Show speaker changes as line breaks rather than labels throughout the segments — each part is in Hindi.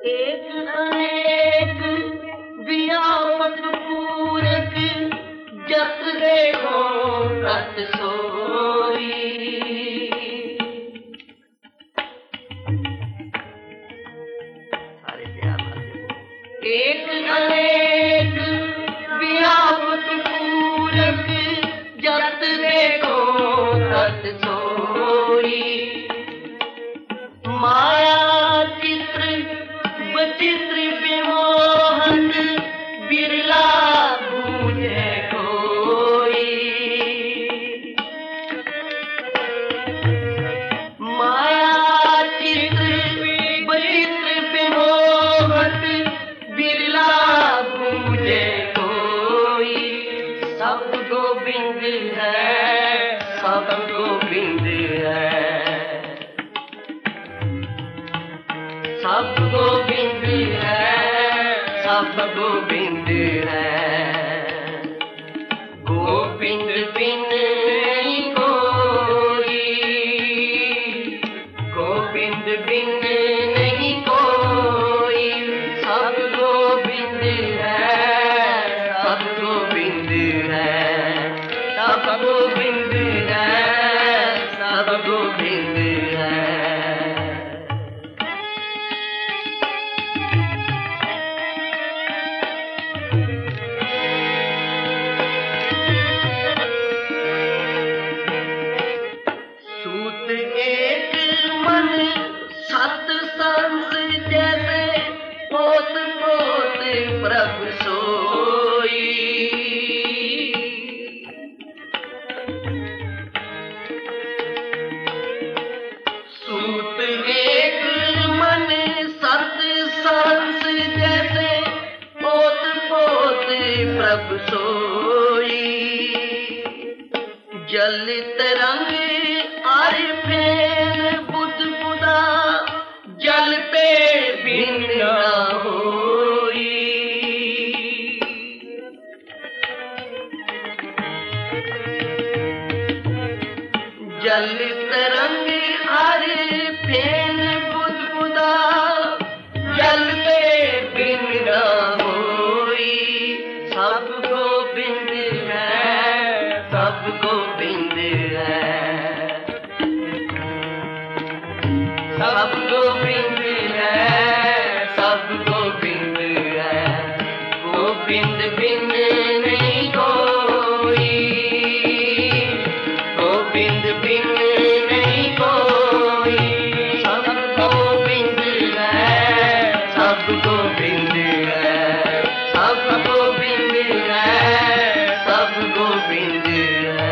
एक अनेक व्यापक पूरक जत देखो तत सोई। एक अनेक व्यापक पूरक जत देखो तत सोई। माया चित्र बचित्र विमोहन बिरला बूझे कोई। माया चित्र बचित्र विमोहन बिरला बूझे कोई। सब गोविंद है, सब गोविंद है, सब गोविंद है, सब गोविंद है। गोविंद बिन नहीं कोई, गोविंद बिन नहीं कोई। सब गोविंद है, सब गोविंद है, सब गोविंद है, सब गोविंद है। सत संस जैसे पोत पोत प्रभु सोई। सूत एक मन सत संस जैसे पोत पोत प्रभु सोई। जल तरंग आर फेन बुध बुदा जल पे भिन्न न होई। जल तरंग आर फेन बुध बुदा जल पे भिन्न न होई। सब गोविंद है, सब गोविंद है, सब गोविंद है, सब गोविंद है। गोविंद बिन नहीं कोई, गोविंद बिन नहीं कोई। सब गोविंद है, सब गोविंद है, सब गोविंद है, सब गोविंद है।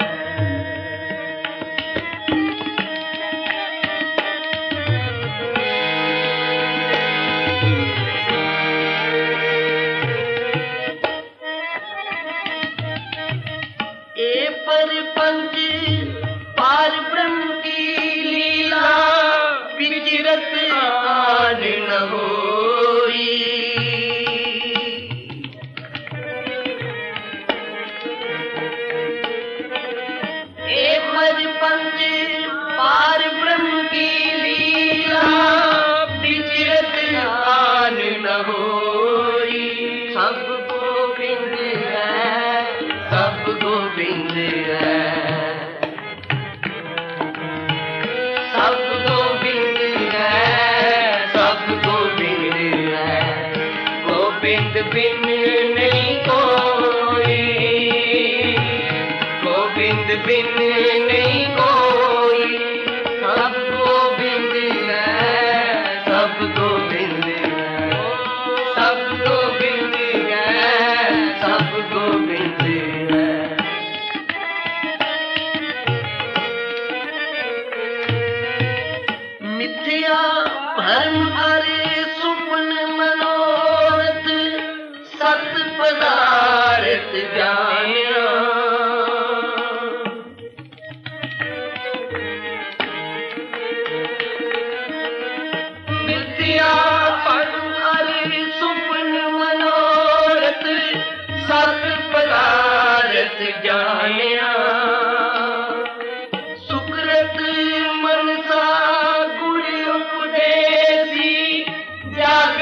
पंच पार ब्रह्म की लीला विचिरत आन न होई। ए पर पंच पार ब्रह्म की लीला विचिरत आन न होई। सब गोविंद है, सब गोविंद है, सब गोविंद है, सब गोविंद है। गोविंद बिन नहीं कोई, गोविंद बिन नहीं कोई। सब गोविंद है, सब गोविंद है, सब गोविंद है, सब गोविंद है। मिथ्या भ्रम हरे सुपन मनोरथ सत पदार्थ जानिया। मिथ्या भ्रम हरे सुपन मनोरथ सत पदार्थ जानिया। सुकृत मनसा गुण उपदेसी जाग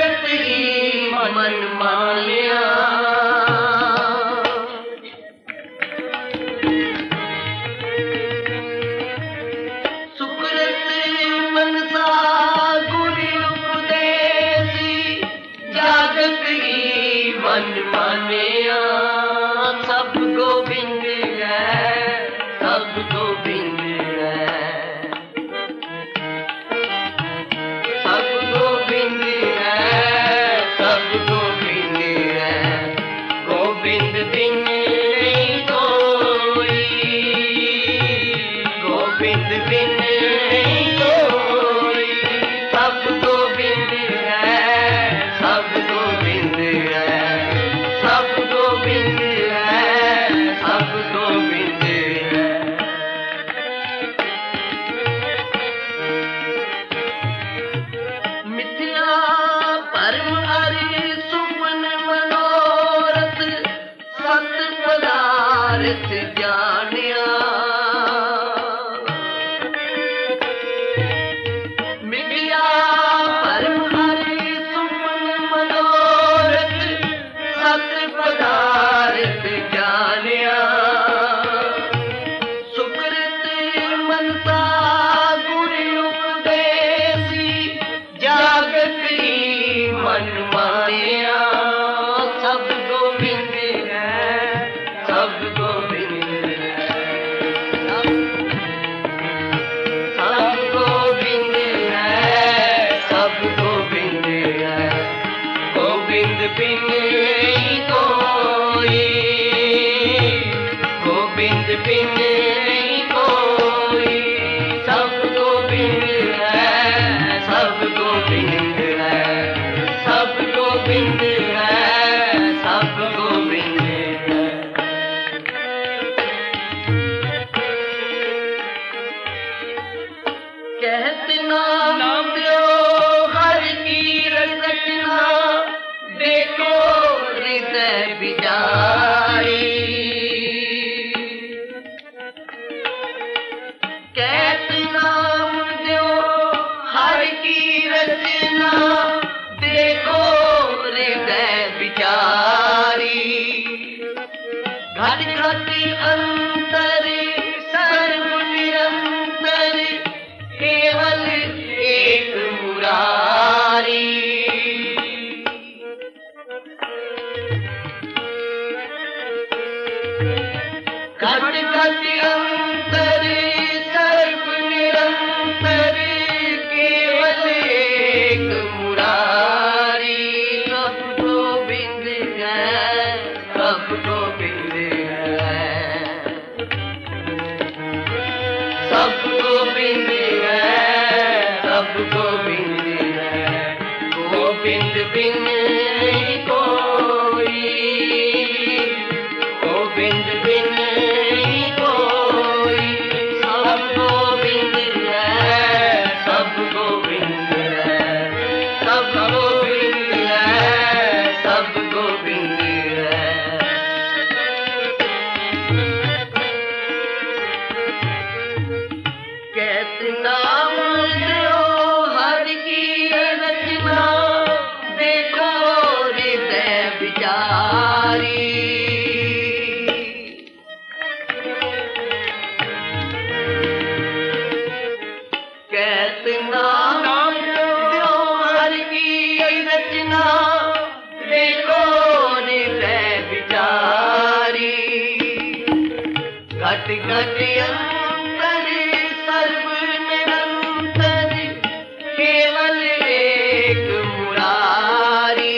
सब गोविंद है, गोविंद बिन नहीं कोई, गोविंद बिन नहीं कोई, सब गोविंद है, सब गोविंद है, सब गोविंद है, सब गोविंद है। कहत नाम लो हर की रचना, देखो हृदय बिचारी, कहत नाम लो हर की रचना, देखो हृदय बिचारी, घट घट अंतर सर्व निरंतर, केवल एक मुरारी, घट घट अंतर सर्व निरंतर, केवल एक मुरारी, सब गोविंद है, सब गोविंद है, सब गोविंद है, सब गोविंद है, गोविंद बिन नहीं कोई, गोविंद बिन नहीं कोई, सब गोविंद है, सब गोविंद है, सब गोविंद है, सब गोविंद है। कहत नाम लो हर की रचना, देखो हृदय बिचारी, कहत नाम लो हर की रचना, देखो हृदय बिचारी, घट घट अंतर सर्व निरंतर, केवल एक मुरारी,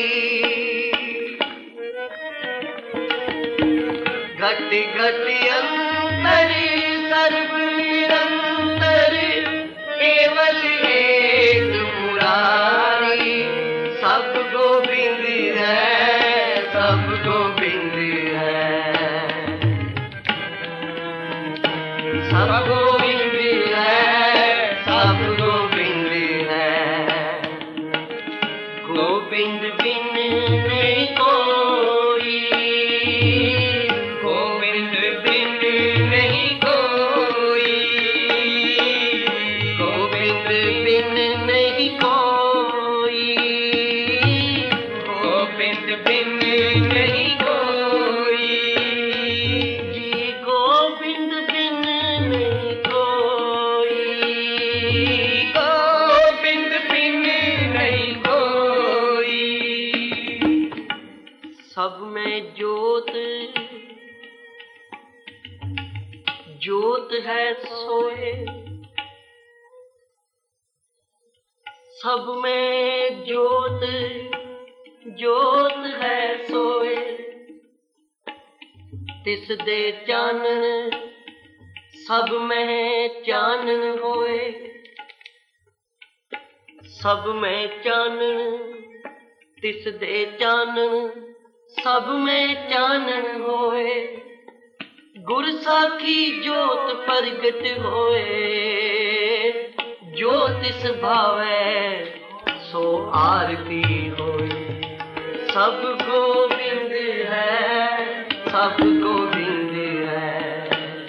घट घट अंतर सर्व निरंतर, केवल एक मुरारी, सब गोविंद है, सब गोविंद है, सब गोविंद है, सब गोविंद है, गोविंद बिन नहीं कोई, गोविंद बिन नहीं कोई, गोविंद बिन नहीं कोई, गोविंद बिन नहीं कोई, जी गोविंद बिन नहीं कोई, गोविंद बिन नहीं कोई, सब में ज्योत ज्योत है सोए, सब में ज्योत ज्योत है सोए, तिस दे चानन सब में चानन होए, सब में चानन तिस दे चानन सब में चानन होए, गुर साखी जोत प्रगट होए, जो तिस भावै सो आरती होए, सब गोविंद है, सब गोविंद है,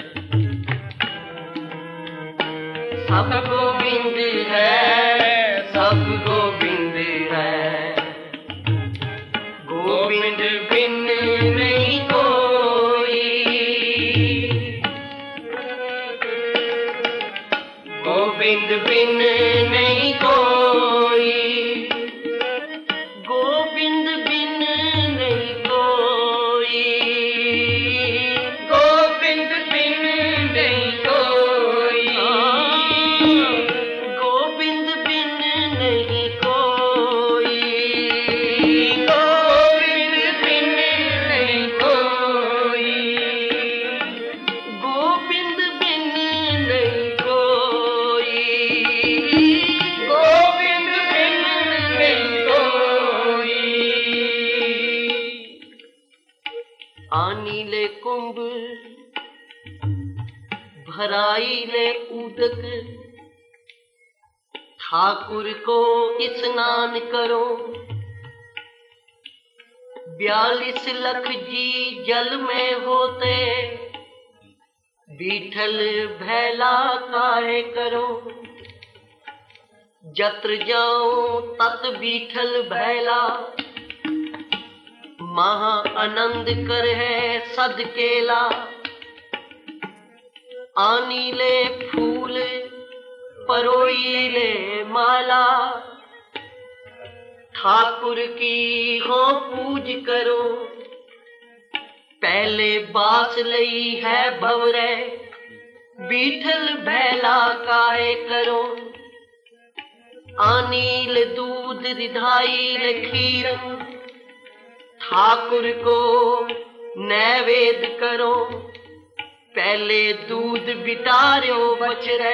सब गोविंद है, सब गोविंद है, गोविंद बिन नहीं कोई, गोविंद बिन नहीं कोई, गोविंद बिन नहीं कोई, गोविंद बिन नहीं कोई, गोविंद बिन आनीले कुंभ भराईले उदक, ठाकुर को स्नान करो। 42 लाख जी जल में होते, बीठल भैला काहे करो। जत्र जाओ तत बीठल भैला, महा आनंद कर है सद केला। आनीले फूल परोईले माला, ठाकुर की हो पूज करो। पहले बास लई है भवरे, बीठल भैला काहे करो। आनील दूध रिधाईल खीर, ठाकुर को नैवेद्य करो। पहले दूध बिटार्यो बछरे,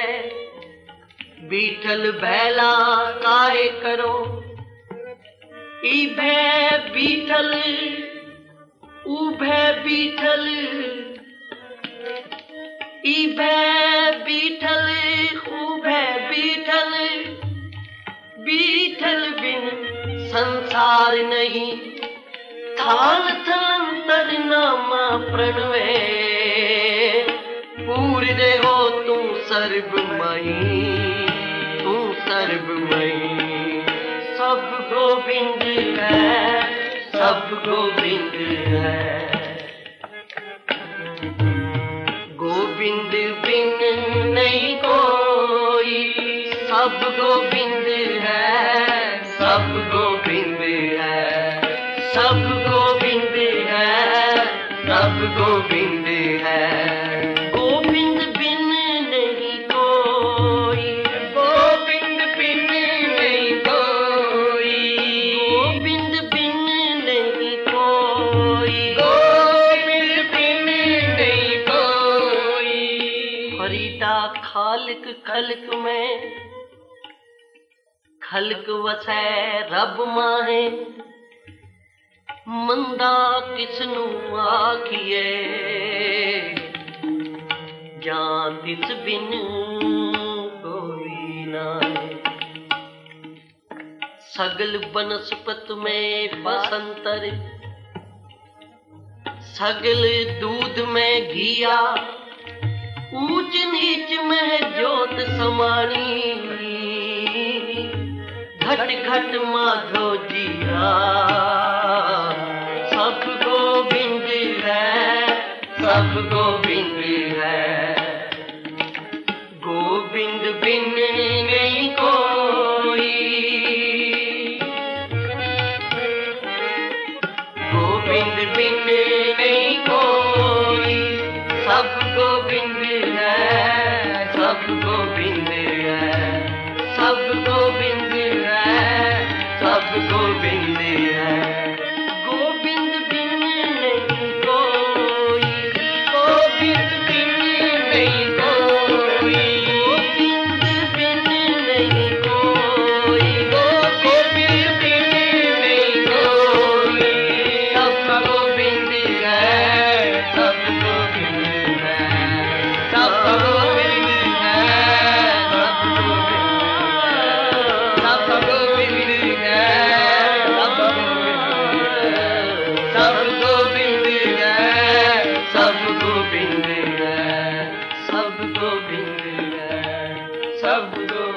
बीठल भैला काहे करो। इभे बीठल उभे बीठल, इभे बीठल उभे बीठल। बीठल बिन संसार नहीं, थाल थलंतर नामा प्रणवे। पूर दे हो तू सर्वमयी, तू सर्वमयी। सब गोविंद है, सब गोविंद है। गोविंद बिन नहीं कोई, सब गोविंद है, सब गोविंद है। सब गोविंद है, सब गोविंद है। गोविंद बिन नहीं कोई, गोविंद बिन नहीं कोई। गोविंद बिन नहीं कोई, गोविंद बिन नहीं कोई। फरीदा खालिक खल्क में, खल्क वसै रब माहे। मंदा किसनु आखिए, जान तिस बिन कोई नाहे। सगल बनस्पत में बसंतर, सगल दूध में घिया। ऊंच नीच में ज्योत समानी, घट घट माधो जिया। सब गोविंद है, सब गोविंद है। गोविंद बिन नहीं कोई, गोविंद बिन नहीं कोई। सब गोविंद है, सब गोविंद है। सब गोविंद है, सब गोविंद है। गोविंद बिन नहीं कोई, गोविंद बिन नहीं कोई। गोविंद बिन नहीं कोई, गोविंद बिन नहीं कोई। सब गोविंद है, सब गोविंद है। सब गोविंद है, सब गोविंद है। सब गोविंद है, सब गोविंद है। सब गोविंद है, सब गोविंद है, सब गोविंद है। सब गोविंद